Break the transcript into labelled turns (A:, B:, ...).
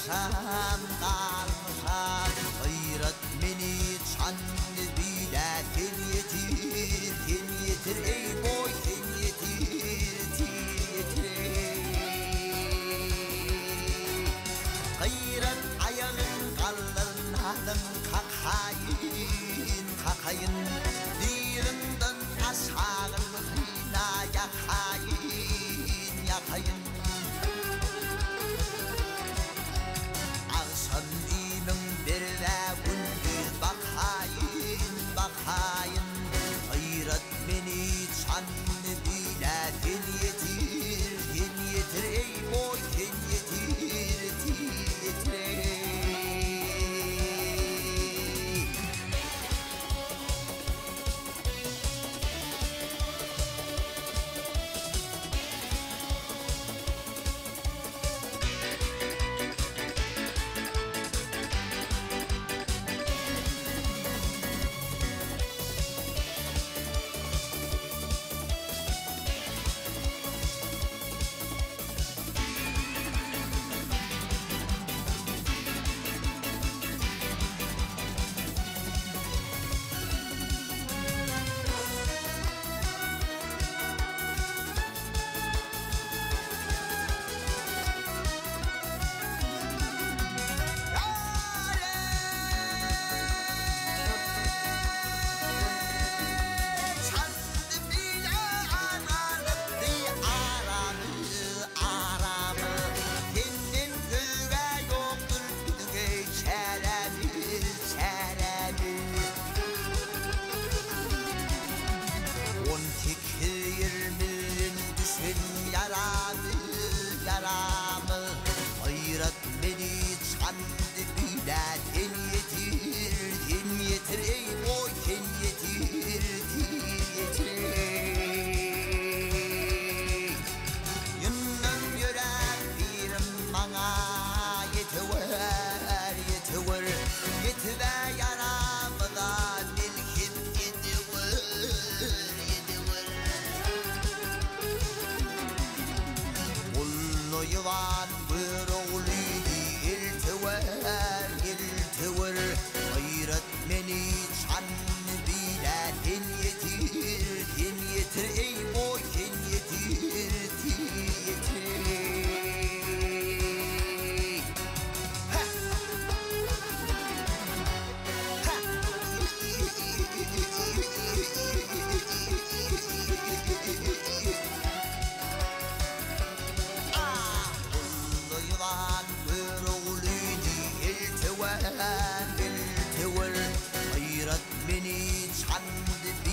A: kalmışam kalmışam Hayrat meni çandı bile ten yetir ey boy ten yetir Hayrat ayağın kallarınadın kakayın Dilinden aşağın hina yakayın Akşam imin bir ve gündüz bakayın Hayrat meni çanlı bile ten yetir ey boy ten yetir Yaramı Hayrat beni çandı bile ten yetir ey boy ten yetir Yunnan yürek birim bana yetiver yaramı da dilhip yediver Yılan bir oğluydu iltiver Hayrat meni çanlı bile ten yetir ey boy ten yetir Yılan bir oğluydu iltiver Hayrat meni çandı